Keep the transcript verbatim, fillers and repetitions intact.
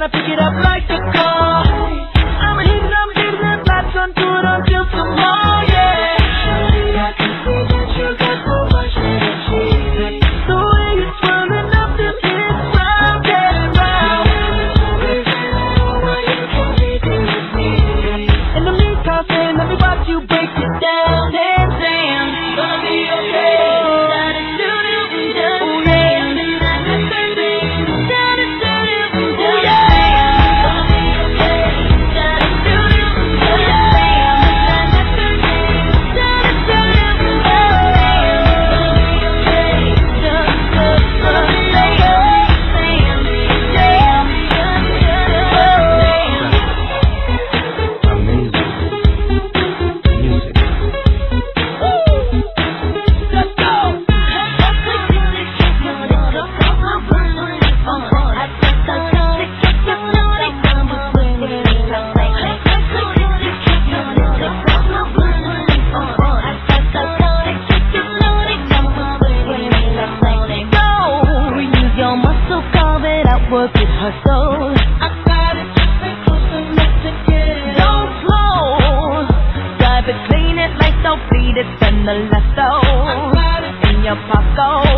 pick it up like a car. I'ma hit it, I'ma hit it, and latch onto it until tomorrow, yeah. Shawty, I can see that you got so much energy. The way you're twirling up them hips round and round. Why you can't be with me? In the meantime, say, let me watch you break it down. Damn, damn, gonna be okay. Work it, hustle. I got it, close enough to get it. Don't slow, drive it, clean it like don't bleed it, spend the last in your pocket.